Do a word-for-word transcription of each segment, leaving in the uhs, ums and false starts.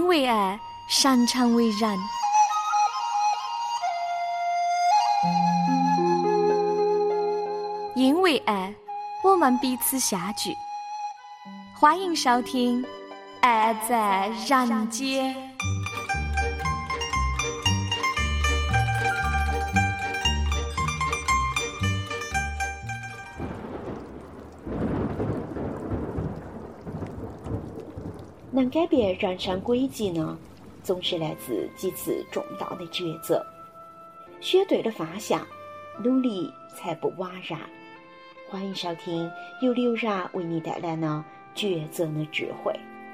为爱，擅长为人。因为爱，我们彼此相聚。欢迎收听《爱在人间》。 能改变人生轨迹呢，总是来自几次重大的抉择。选对了方向，努力才不枉然。欢迎收听由刘然为你带来的抉择的智慧。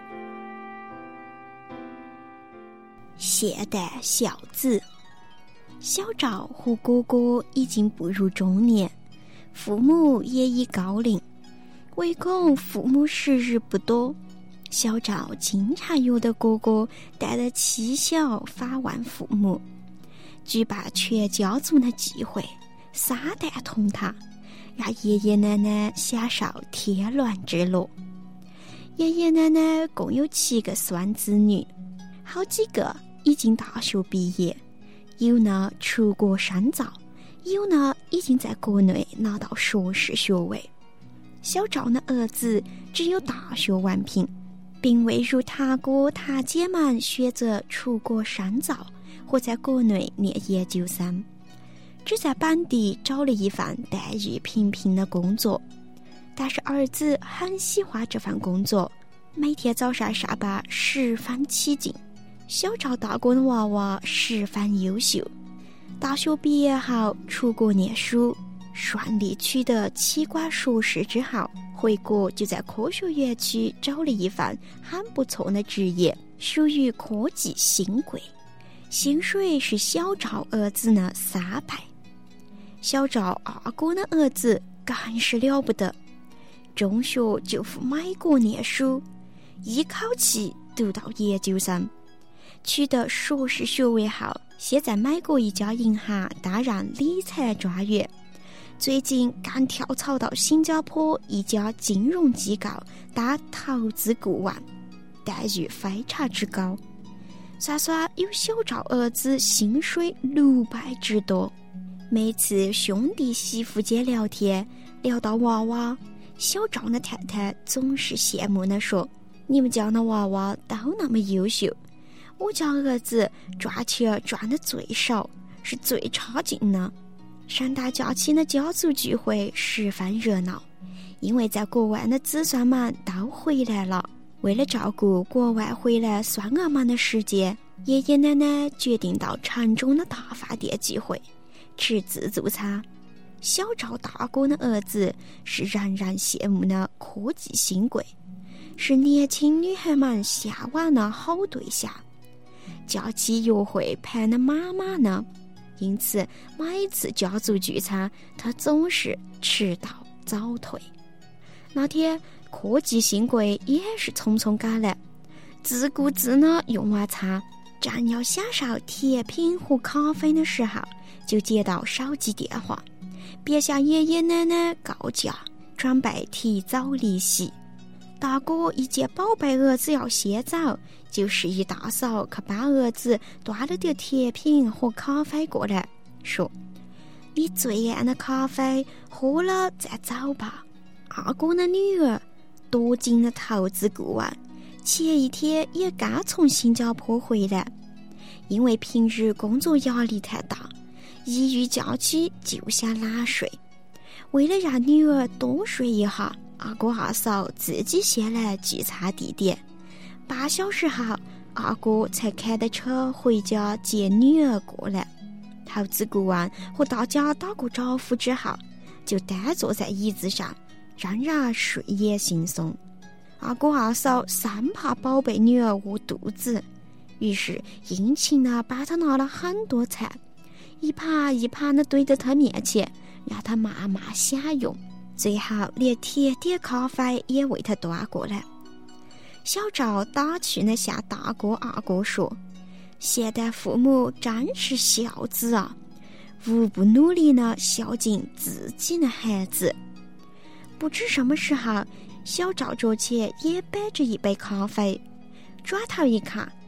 现代小子，小赵和哥哥已经步入中年，父母也已高龄，唯恐父母时日不多，小赵经常约得哥哥带着妻小访问父母，举办全家族的聚会，撒旦同堂，让爷爷奶奶享受天伦之乐。爷爷奶奶共有七个孙子女，好几个已经大学毕业，有呢出国深造，有呢已经在国内拿到硕士学位。小赵的儿子只有大学文凭，并未如堂哥堂姐们选择出国深造或在国内念研究生，只在本地找了一份待遇平平的工作。但是儿子很喜欢这份工作，每天早上上班十分起劲。小赵大哥的娃娃十分优秀，大学毕业后出国念书，顺利取得气管硕士之后，回国就在科学园区找了一份很不错的职业，属于科技新贵，薪水是小赵儿子的三倍。小赵二哥的儿子更是了不得，中学就赴美国念书，一口气读到研究生，取得硕士学位后，先在美国一家银行担任理财专员，最近刚跳槽到新加坡一家金融机构当投资顾问，待遇非常之高，算算有小赵儿子薪水六倍之多。每次兄弟媳妇间聊天，聊到娃娃，小赵的太太总是羡慕地说：“你们家的娃娃都那么优秀，我家儿子赚钱赚得最少，是最差劲的。”圣诞假期的家族聚会十分热闹，因为在国外的子孙们都回来了。为了照顾国外回来孙儿们的时间，爷爷奶奶决定到城中的大饭店聚会，吃自助餐。小赵大哥的儿子是人人羡慕的科技新贵，是年轻女孩们向往的好对象，假期约会盼的妈妈呢。因此每次家族聚餐他总是迟到早退。那天科技新贵也是匆匆赶来，自顾自的用完餐，正要享受甜品和咖啡的时候，就接到手机电话，便向爷爷奶奶告假，准备提早离席。大哥一见宝贝儿子要先走，就示意大嫂去帮儿子端了点甜品和咖啡过来，说：“你最爱的咖啡喝了再走吧。”二哥的女儿多金的投资顾问，前一天也刚从新加坡回来，因为平日工作压力太大，一遇假期就想懒睡。为了让女儿多睡一下，二哥二嫂自己先来聚餐地点，半小时后，二哥才开的车回家接女儿过来。投资顾问和大家打过招呼之后，就单坐在椅子上，仍然睡眼惺忪。二哥二嫂生怕宝贝女儿饿肚子，于是殷勤地帮她拿了很多菜，一盘一盘地堆在她面前，让她慢慢享用。最后连甜点咖啡也为他端过来。小赵打趣地向大哥二哥说：“现代父母真是孝子啊，无不努力地孝敬自己的孩子。”不知什么时候，小赵桌前也摆着一杯咖啡，转头一看，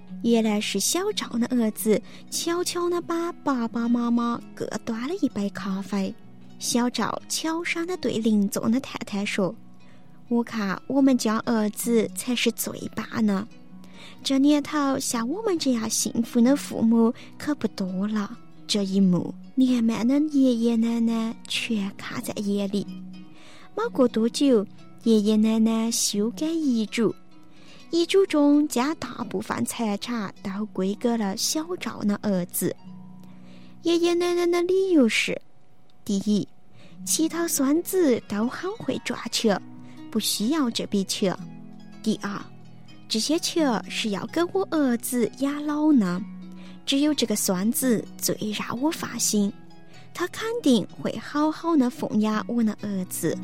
原来是小赵的儿子悄悄地把爸爸妈妈各端了一杯咖啡。小赵悄声地对邻座的太太说：我看我们家儿子才是最棒呢，这年头像我们这样幸福的父母可不多了。这一幕年迈的爷爷奶奶全看在眼里。没过多久，爷爷奶奶修改遗嘱，遗嘱中将大部分财产都归给了小赵的儿子。爷爷奶奶的理由是：第一，其他孙子都很会赚钱，不需要这笔钱；第二，这些钱是要给我儿子养老呢，只有这个孙子最让我放心，他肯定会好好的奉养我的儿子。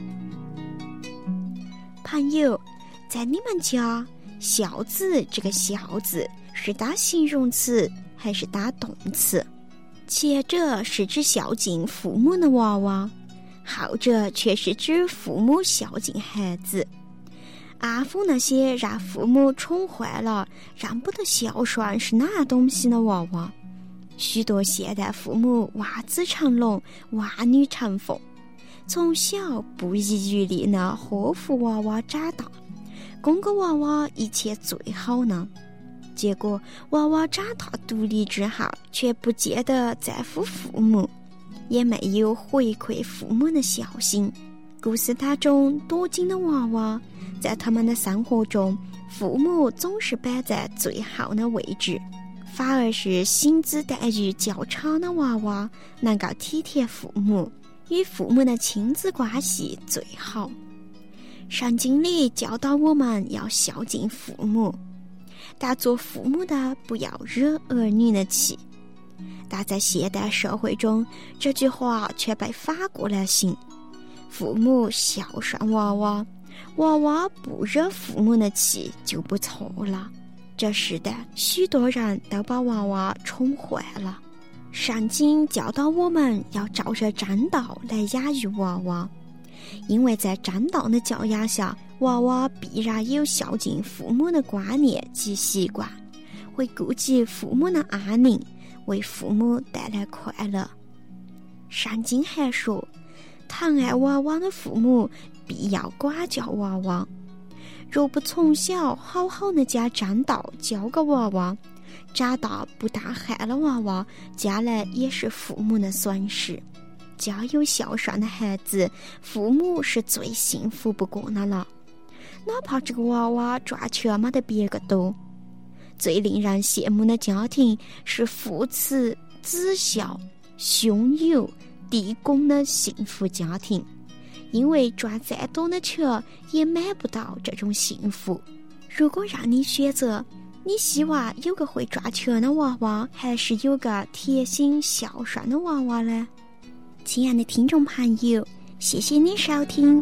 朋友，在你们家，孝子这个孝字是当形容词还是当动词？前者是指孝敬父母的娃娃，后者却是指父母孝敬孩子。安抚那些让父母宠坏了、让不得孝顺是哪东西的娃娃，许多现代父母望子成龙、望女成凤，从小不遗余力地呵护娃娃长大，供给娃娃一切最好呢。结果娃娃长大独立之后，却不见得在乎父母，也没有回馈父母的孝心。故事当中多金的娃娃，在他们的生活中，父母总是摆在最后的位置，反而是薪资待遇较差的娃娃能够体贴父母，与父母的亲子关系最好。圣经里教导我们要孝敬父母，但做父母的不要惹儿女的气。但在现代社会中，这句话却被反过来信：父母孝顺娃娃，娃娃不惹父母的气就不错了。这时代许多人都把娃娃宠坏了。圣经教导我们要照着真道来养育娃娃，因为在真道的教养下，娃娃必然有孝敬父母的观念及习惯，会顾及父母的安宁，为父母带来快乐。圣经还说，疼爱娃娃的父母必要管教娃娃，若不从小好好的将真道教给娃娃，长大不但害了娃娃，将来也是父母的损失。家有孝顺的孩子，父母是最幸福不过的了，哪怕这个娃娃赚钱没得别个多。最令人羡慕的家庭是父慈子孝、兄友弟恭的幸福家庭，因为赚再多的钱也买不到这种幸福。如果让你选择，你希望有个会赚钱的娃娃，还是有个贴心孝顺的娃娃呢？亲爱的听众朋友，谢谢你收听。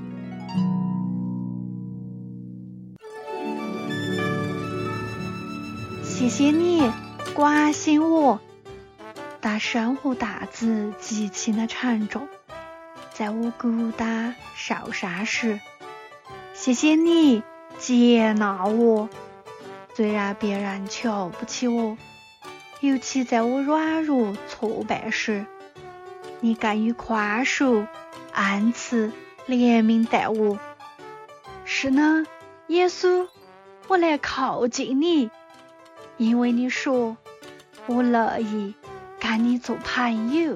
谢谢你关心我。当生活担子极其的沉重，在我孤单受伤时，谢谢你接纳我。虽然别人瞧不起我，尤其在我软弱挫败时，你敢于宽恕、恩慈、怜悯待我。是呢，耶稣，我来靠近你，因为你说我乐意跟你做朋友。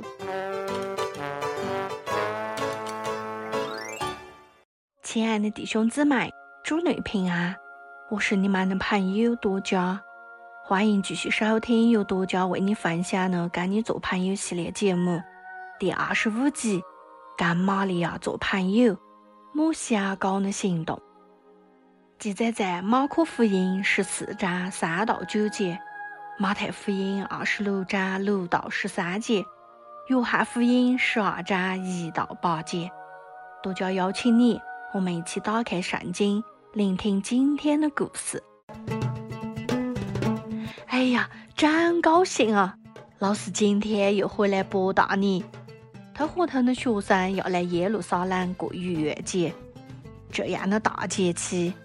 亲爱的弟兄姊妹，主内平安，我是你们的朋友多佳，欢迎继续收听由多佳为你分享的跟你做朋友系列节目第二十五集，跟玛利亚做朋友，莫相高的行动。记载在马可福音十四章三到九节，马太福音二十六章六到十三节，约翰福音十二章一到八节。多佳邀请你，我们一起打开圣经，聆听今天的故事。哎呀，真高兴啊！老师今天又回来拨打你，他和他的学生要来耶路撒冷过逾越节。这样的大节气，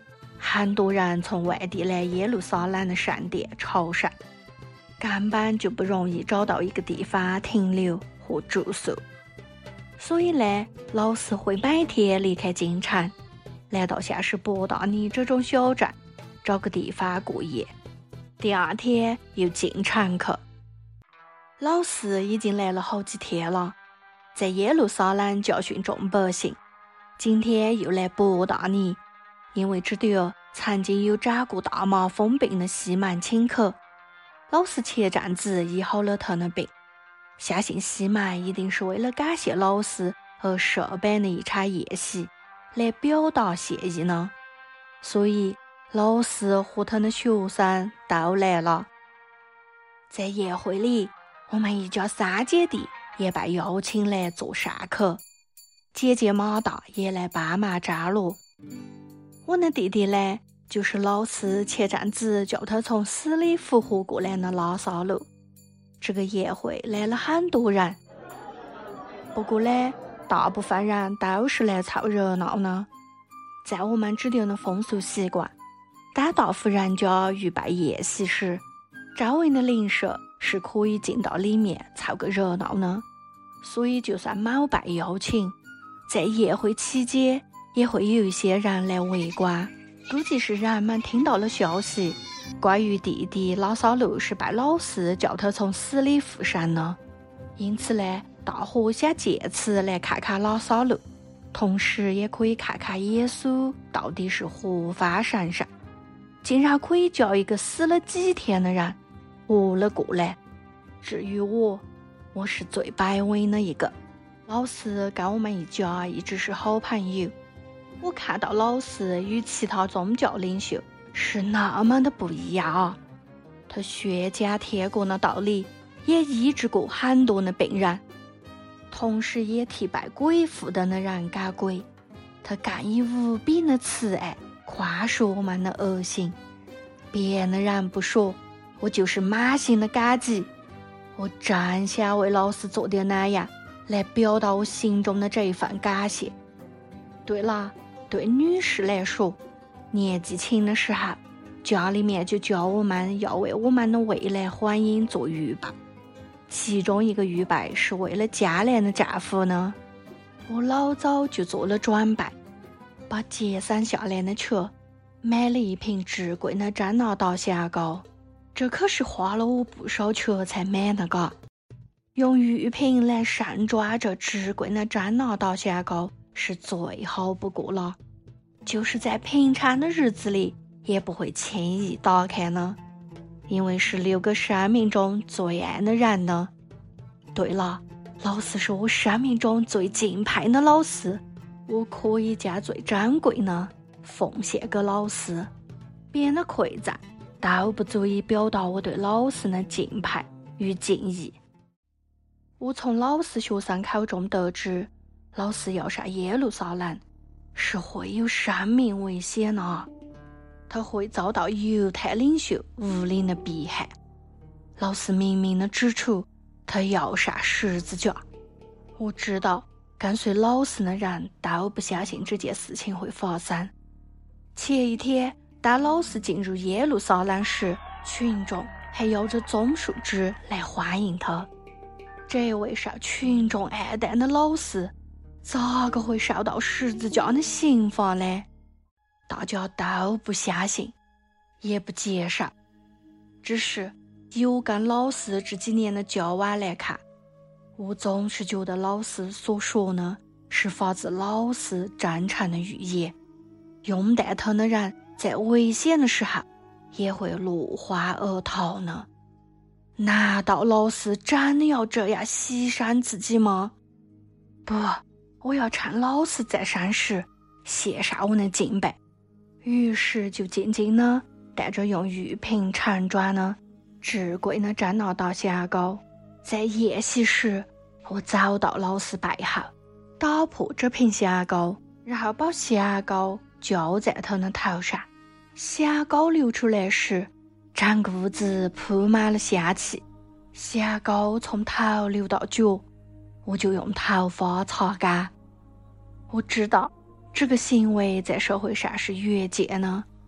很多人从外地来耶路撒冷的圣殿朝圣，根本就不容易找到一个地方停留和住宿。所以呢，老师会每天离开京城，来到像是伯大尼这种小镇，找个地方过夜，第二天又进城去。老师已经来了好几天了，在耶路撒冷教训众百姓，今天又来伯大尼，因为只得曾经有长过大麻风病的西门请客。老师前阵子医好了他的病，相信西门一定是为了感谢老师而设办的一场宴席来表达谢意呢。所以老师和他的学生都来了。在宴会里，我们一家三姐弟也被邀请来做善客，姐姐马大也来帮忙张罗。我的弟弟呢，就是老师前阵子叫他从死里复活过来的拉萨路。这个宴会来了很多人，不过呢，大部分人都是来凑热闹呢。在我们这里的风俗习惯，当大户人家预备宴席时，周围的邻舍是可以进到里面凑个热闹呢。所以就算没被邀请，在宴会期间也会有一些人来围观。估计是人们听到了消息，关于弟弟拉萨路是被老师叫他从死里复生的，因此呢，大伙想借此来看看拉萨路，同时也可以看看耶稣到底是何方神圣，竟然可以叫一个死了几天的人活了过来。至于我，我是最卑微的一个。老师跟我们一家一直是好朋友，我看到老师与其他宗教领袖是那么的不一样啊！他宣讲天国的道理，也医治过很多的病人，同时也替被鬼附的人赶鬼。他更以无比的慈爱宽恕我们的恶行。别的人不说，我就是满心的感激。我真想为老师做点那样，来表达我心中的这一份感谢。对了，对女士来说，年纪轻的时候，家里面就教我们要为我们的未来婚姻做预备，其中一个预备是为了将来的丈夫呢。我老早就做了准备，把节省下来的钱买了一瓶至贵的真拿达香膏，这可是花了我不少钱才买的嘎。用玉瓶来盛装这至贵的真拿达香膏是最好不过了，就是在平常的日子里也不会轻易打开呢，因为是留给生命中最爱的人呢。对了，老师是我生命中最敬佩的老师，我可以将最珍贵的奉献给老师，别的馈赠都不足以表达我对老师的敬佩与敬意。我从老师学生口中得知，老师要上耶路撒冷是会有生命危险的，他会遭到犹太领袖无理的逼害。老师明明的指出他要上十字架。我知道跟随老师的人都不相信这件事情会发生。前一天当老师进入耶路撒冷时，群众还摇着棕树枝来欢迎他。这位受群众爱戴的老师咋个会受到十字架的刑罚呢？大家都不相信，也不接受。只是有跟老师这几年的交往来看，我总是觉得老师所说呢是发自老师真诚的语言，拥戴他的人在危险的时候也会落荒而逃呢。难道老师真的要这样牺牲自己吗？不，我要趁老师在生时献上我的敬拜。于是就静静地带着用玉瓶盛装的至贵的真拿达香膏，在宴席时我走到老师背后，打破这瓶香膏，然后把香膏浇在他的头上。香膏流出来时，整个屋子铺满了香气，香膏从头流到脚，我就用头发擦干。我知道这个行为在社会上是越界呢，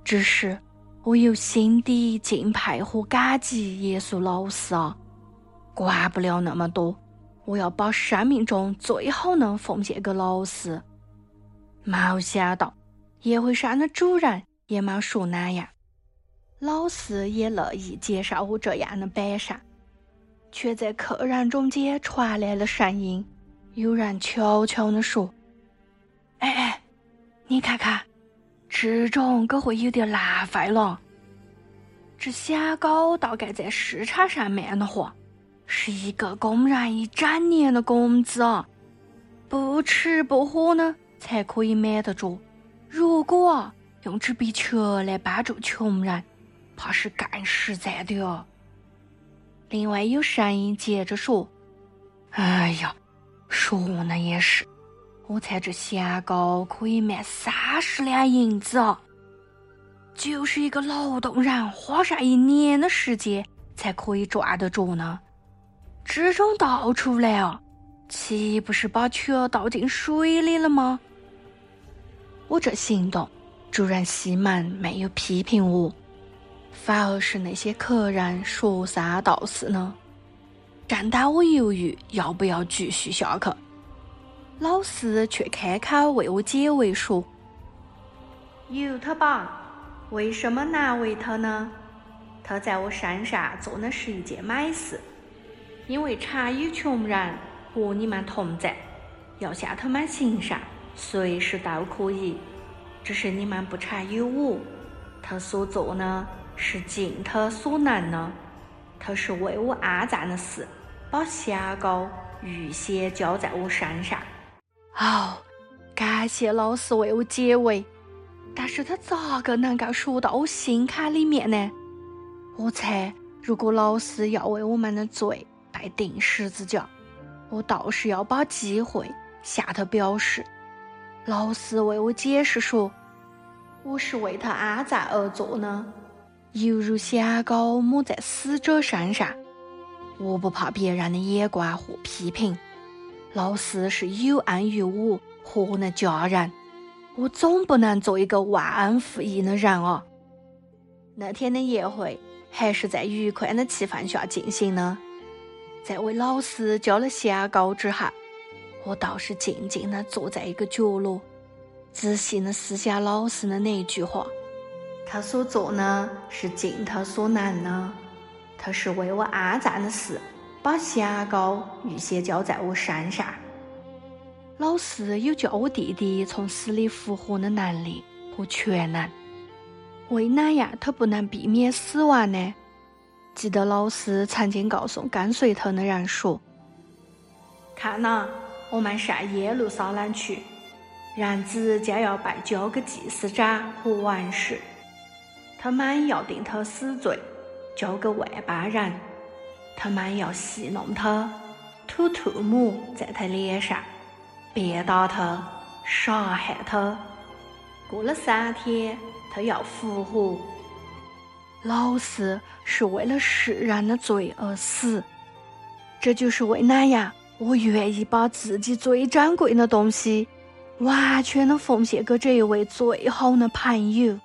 只是我有心底敬佩和感激耶稣老师啊，管不了那么多，我要把生命中最好能奉献给老师。没想到宴会上的主人也没说那样，老师也乐意接受我这样的摆设，却在客人中间传来了声音，有人悄悄地说：“哎哎，你看看，这种可会有点浪费了。这小狗大概在市场上卖的话，是一个工人一整年的工资啊！不吃不喝呢，才可以买得着。如果啊，用这笔钱来帮助穷人，怕是更实在的哦。”另外有声音接着说：“哎呀，说呢也是，我猜这小狗可以卖三十两银子啊！就是一个劳动人花上一年的时间才可以赚得着呢。这种倒出来啊，岂不是把钱倒进水里了吗？”我这行动，主人西门没有批评我，反而是那些客人说三道四呢。正当我犹豫要不要继续下去，老师却开口为我解围说：“有他吧？为什么难为他呢？他在我身上做的是一件美事，因为常有穷人和你们同在，要向他们行善，随时都可以。只是你们不常有我，他所做呢是尽他所能呢。他是为我安葬的事，把小狗预先交在我身上。”哦，感谢老师为我解围，但是他咋个能够说到我心坎里面呢？我猜，如果老师要为我们的罪被钉十字架，我倒是要把机会向他表示。老师为我解释说，我是为他安葬而做呢，犹如小狗抹在死者身上。我不怕别人的眼光和批评，老师是有恩于我和我的家人，我总不能做一个忘恩负义的人啊。那天的宴会还是在愉快的气氛下进行呢。在为老师交了小狗之后，我倒是静静地坐在一个角落，仔细地思想老师的那一句话：他所做呢是尽他所能呢，他是为我安葬的事，把小狗预先交在我身上。老师有叫我弟弟从死里复活的能力和全能，为哪样他不能避免死亡呢？记得老师曾经告诉跟随他的人说：看哪，我们上耶路撒冷去，人子将要被交给祭司长和文士，他们要定他死罪，交给外邦人，他们要戏弄他，吐唾沫在他脸上，鞭打他，杀害他，过了三天他要复活。老师是为了世人的罪而死，这就是为哪样我愿意把自己最珍贵的东西完全的奉献给这一位最好的朋友。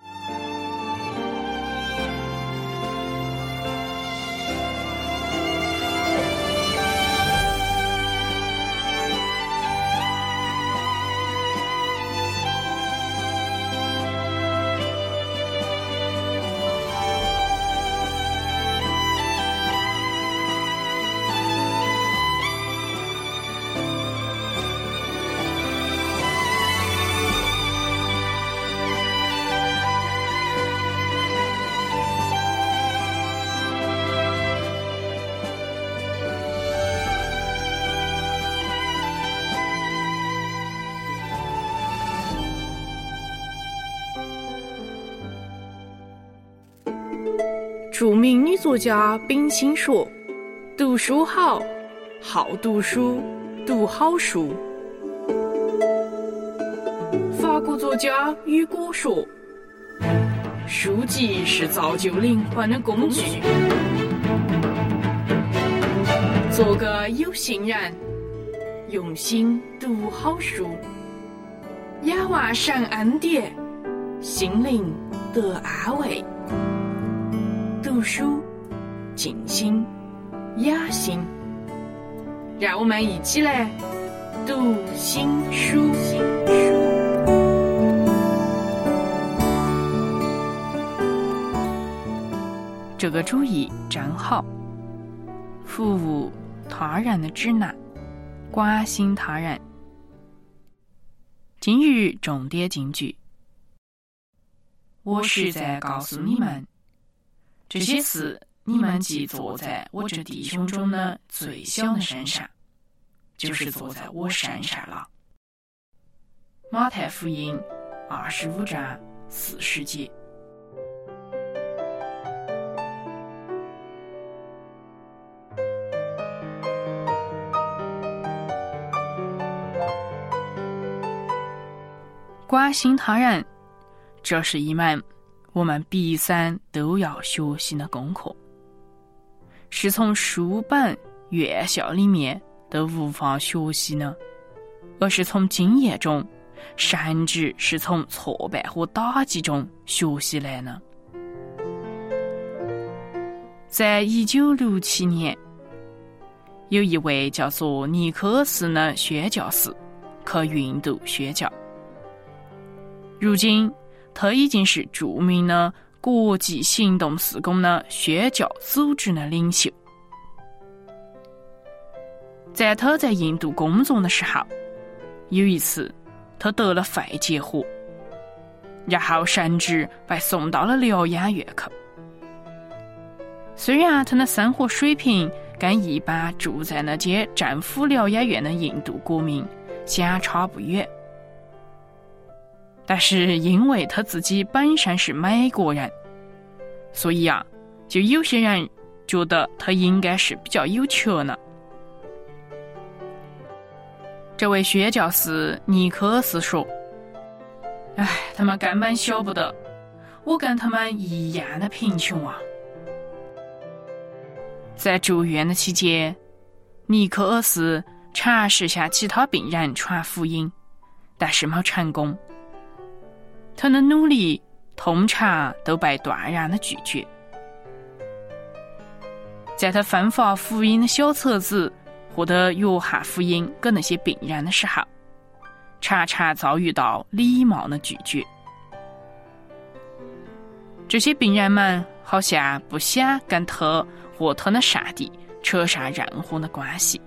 著名女作家冰心说：读书好，好读书，读好书。法国作家雨果说：书籍是造就灵魂的工具。做个有心人，用心读好书，仰望神恩典，心灵得安慰。读书静心养心，让我们一起来读心书。这个主意真好，服务他人的指南，关心他人。今日重点金句：我是在告诉你们，这些事你们既做在我这弟兄中的最小的身上，就是做在我身上了。马太福音二十五章四十节。关心他人，这是一门我们毕生都要学习的功课，是从书本院校里面都无法学习呢，而是从经验中，甚至是从挫败和打击中学习来呢。在一九六七年，有一位叫做尼克斯的宣教士去印度宣教，如今他已经是著名的国际行动事工的宣教组织的领袖。在他在印度工作的时候，有一次他得了肺结核，然后甚至被送到了疗养院去。虽然他的生活水平跟一般住在那间政府疗养院的印度国民相差不远，但是因为他自己本身是美国人，所以啊，就有些人觉得他应该是比较有钱呢。这位宣教士尼克斯说：哎，他们根本晓不得，我跟他们一样的贫穷啊。在住院的期间，尼克斯尝试向其他病人传福音，但是没成功。他的努力通常都被断然的拒绝。在他分发福音的小册子或者约翰福音给那些病人的时候，常常遭遇到礼貌的拒绝。这些病人们好像不想跟他和他的上帝扯上任何的关系。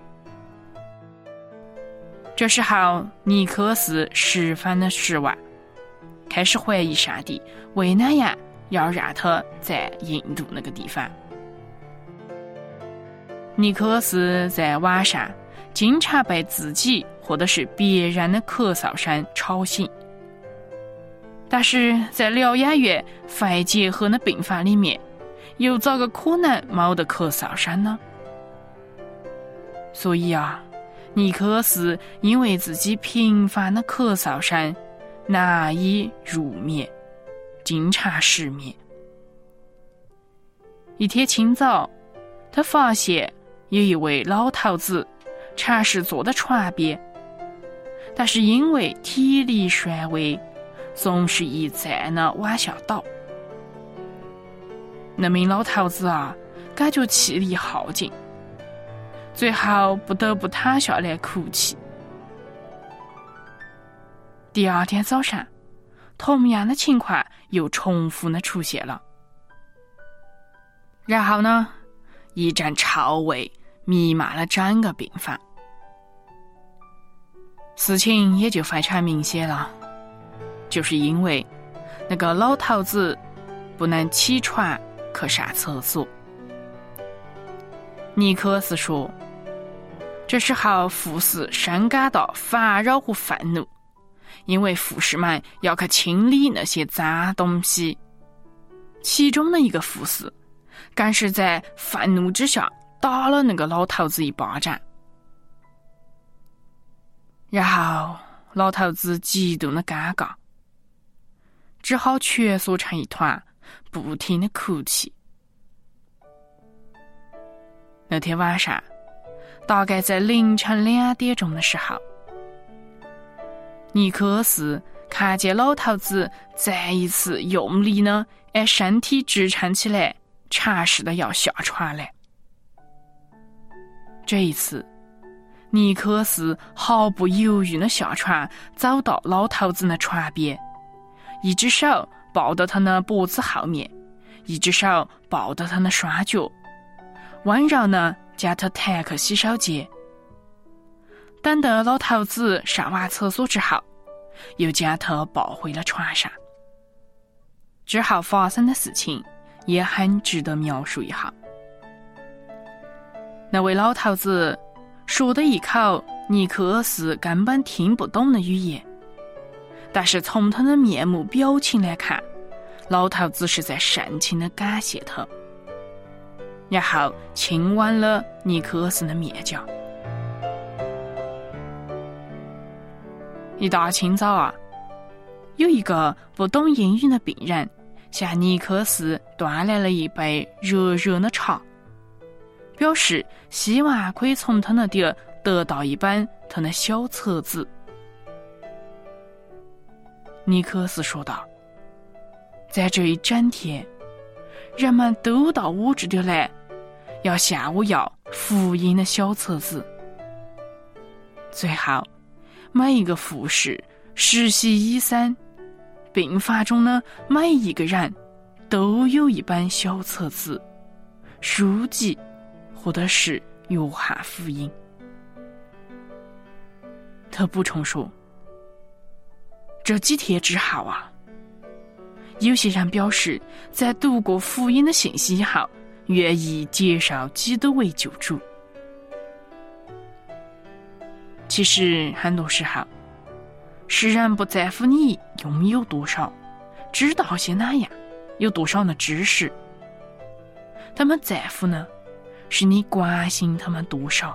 这时候，尼克斯十分的失望，开始怀疑上帝为哪样要让他在印度那个地方。尼克斯在晚上经常被自己或者是别人的咳嗽声吵醒，但是在疗养院肺结核的病房里面，又咋个可能没得咳嗽声呢？所以啊，尼克斯因为自己频繁的咳嗽声难以入眠，经常失眠。一天清早，他发现有一位老头子尝试坐在床边，但是因为体力衰微，总是一再的往下倒。那名老头子啊，感觉气力耗尽，最后不得不躺下来哭泣。第二天早上，同样的情况又重复的出现了。然后呢，一阵臭味弥漫了整个病房。事情也就非常明显了，就是因为那个老头子不能起床去上厕所。尼克斯说，这时候护士深感到烦扰和愤怒，因为护士们要去清理那些脏东西。其中的一个护士更是在愤怒之下打了那个老头子一巴掌，然后老头子极度的尴尬，只好蜷缩成一团，不停的哭泣。那天晚上，大概在凌晨两点钟的时候，尼克斯看见老头子再一次用力呢，按身体支撑起来，尝试的要下船来。这一次，尼克斯毫不犹豫的下船，走到老头子的船边，一只手抱到他的脖子后面，一只手抱到他的双脚，温柔呢将他抬去洗手间。等到老头子上完厕所之后，又将他抱回了船上。之后发生的事情也很值得描述一下。那位老头子说的一口尼克斯根本听不懂的语言，但是从他的面目表情来看，老头子是在深情的感谢他，然后亲吻了尼克斯的面颊。一大清早啊，有一个不懂英语的病人向尼克斯端来了一杯热热的茶，表示希望可以从他那点得到一本他的小册子。尼克斯说道，在这一整天，人们都到我这里来，要向我要福音的小册子。最后，每一个护士、实习医生、病房中的每一个人都有一本小册子、书籍或者是约翰福音。他补充说，这几天之后啊，有些人表示在读过福音的信息以后，愿意接受基督为救主。其实很多时候，世人不在乎你拥有多少，知道些哪样，有多少的知识，他们在乎呢，是你关心他们多少。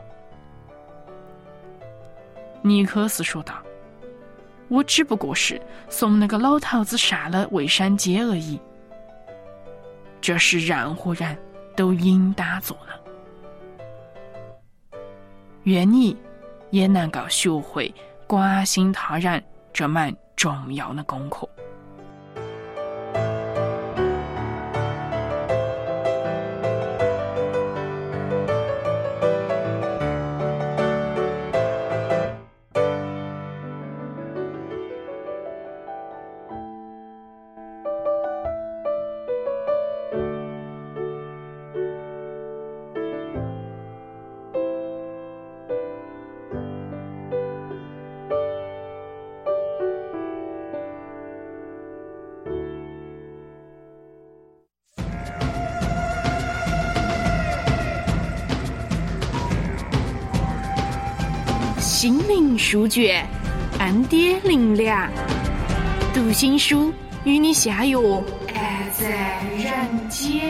尼克斯说道，我只不过是送那个老头子上了卫生间而已，这是任何人都应当做的。愿你也能够学会关心他人这门重要的功课。心灵书卷，恩典灵粮，读心书与你相约爱在人间。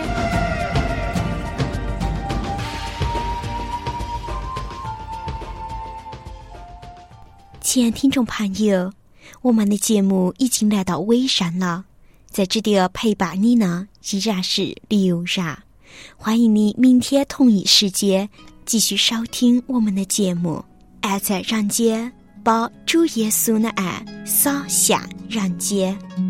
亲爱的听众朋友，我们的节目已经来到尾声了，在这里陪伴你呢依然是刘然，欢迎你明天同一时间继续收听我们的节目。爱在人间，把主耶稣的爱洒向人间。